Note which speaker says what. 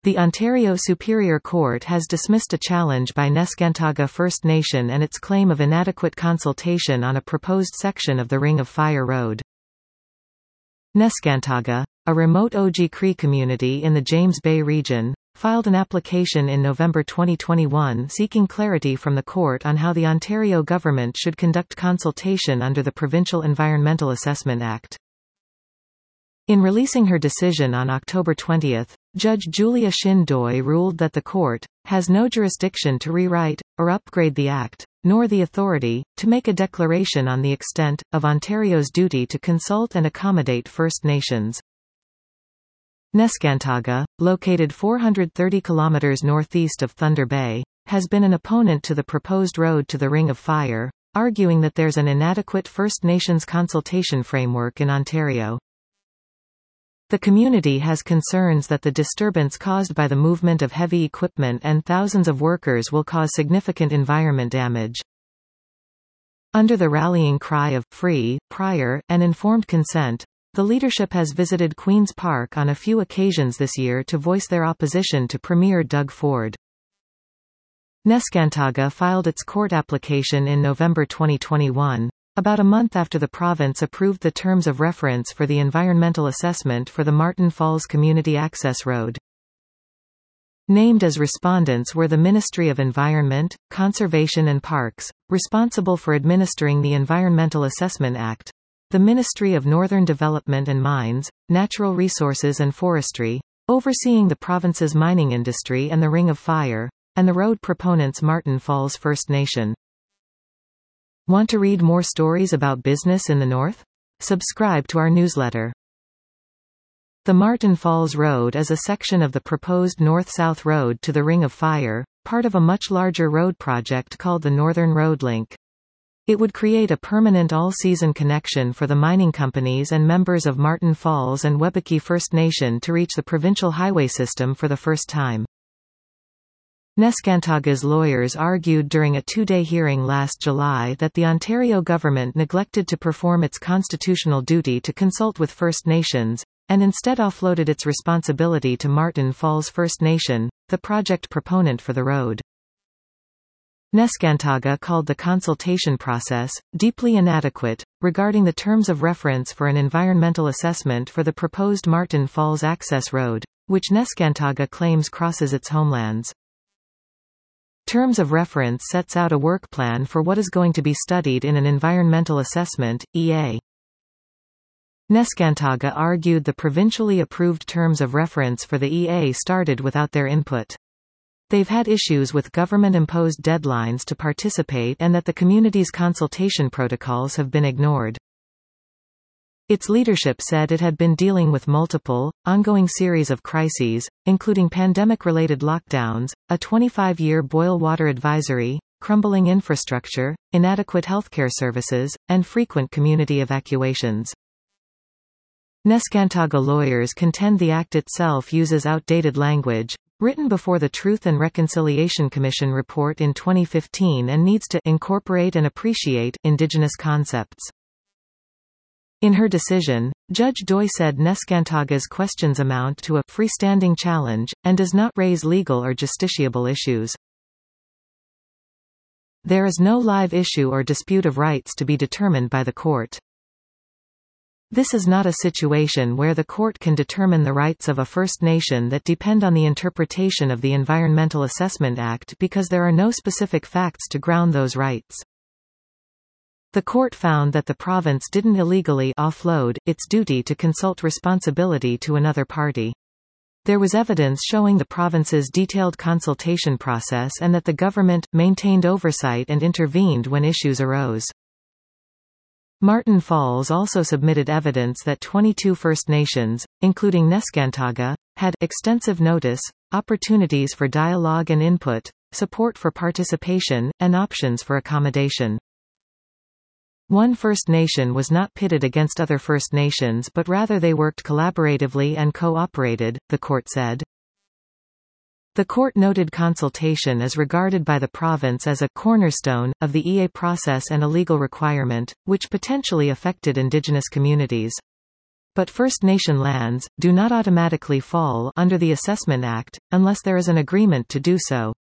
Speaker 1: The Ontario Superior Court has dismissed a challenge by Neskantaga First Nation and its claim of inadequate consultation on a proposed section of the Ring of Fire Road. Neskantaga, a remote Oji Cree community in the James Bay region, filed an application in November 2021 seeking clarity from the court on how the Ontario government should conduct consultation under the Provincial Environmental Assessment Act. In releasing her decision on October 20, Judge Julia Shin Doi ruled that the court has no jurisdiction to rewrite or upgrade the Act, nor the authority to make a declaration on the extent of Ontario's duty to consult and accommodate First Nations. Neskantaga, located 430 km northeast of Thunder Bay, has been an opponent to the proposed road to the Ring of Fire, arguing that there's an inadequate First Nations consultation framework in Ontario. The community has concerns that the disturbance caused by the movement of heavy equipment and thousands of workers will cause significant environment damage. Under the rallying cry of free, prior, and informed consent, the leadership has visited Queen's Park on a few occasions this year to voice their opposition to Premier Doug Ford. Neskantaga filed its court application in November 2021. About a month after the province approved the terms of reference for the environmental assessment for the Martin Falls Community Access Road. Named as respondents were the Ministry of Environment, Conservation and Parks, responsible for administering the Environmental Assessment Act, the Ministry of Northern Development and Mines, Natural Resources and Forestry, overseeing the province's mining industry and the Ring of Fire, and the road proponents Martin Falls First Nation. Want to read more stories about business in the North? Subscribe to our newsletter. The Martin Falls Road is a section of the proposed north-south road to the Ring of Fire, part of a much larger road project called the Northern Road Link. It would create a permanent all-season connection for the mining companies and members of Martin Falls and Webeki First Nation to reach the provincial highway system for the first time. Neskantaga's lawyers argued during a two-day hearing last July that the Ontario government neglected to perform its constitutional duty to consult with First Nations, and instead offloaded its responsibility to Martin Falls First Nation, the project proponent for the road. Neskantaga called the consultation process deeply inadequate, regarding the terms of reference for an environmental assessment for the proposed Martin Falls access road, which Neskantaga claims crosses its homelands. Terms of reference sets out a work plan for what is going to be studied in an environmental assessment, EA. Neskantaga argued the provincially approved terms of reference for the EA started without their input. They've had issues with government-imposed deadlines to participate and that the community's consultation protocols have been ignored. Its leadership said it had been dealing with multiple, ongoing series of crises, including pandemic-related lockdowns, a 25-year boil water advisory, crumbling infrastructure, inadequate healthcare services, and frequent community evacuations. Neskantaga lawyers contend the Act itself uses outdated language, written before the Truth and Reconciliation Commission report in 2015 and needs to incorporate and appreciate Indigenous concepts. In her decision, Judge Doi said Neskantaga's questions amount to a freestanding challenge, and does not raise legal or justiciable issues. There is no live issue or dispute of rights to be determined by the court. This is not a situation where the court can determine the rights of a First Nation that depend on the interpretation of the Environmental Assessment Act because there are no specific facts to ground those rights. The court found that the province didn't illegally offload its duty to consult responsibility to another party. There was evidence showing the province's detailed consultation process and that the government maintained oversight and intervened when issues arose. Martin Falls also submitted evidence that 22 First Nations, including Neskantaga, had extensive notice, opportunities for dialogue and input, support for participation, and options for accommodation. One First Nation was not pitted against other First Nations but rather they worked collaboratively and co-operated, the court said. The court noted consultation is regarded by the province as a cornerstone of the EA process and a legal requirement, which potentially affected Indigenous communities. But First Nation lands do not automatically fall under the Assessment Act, unless there is an agreement to do so.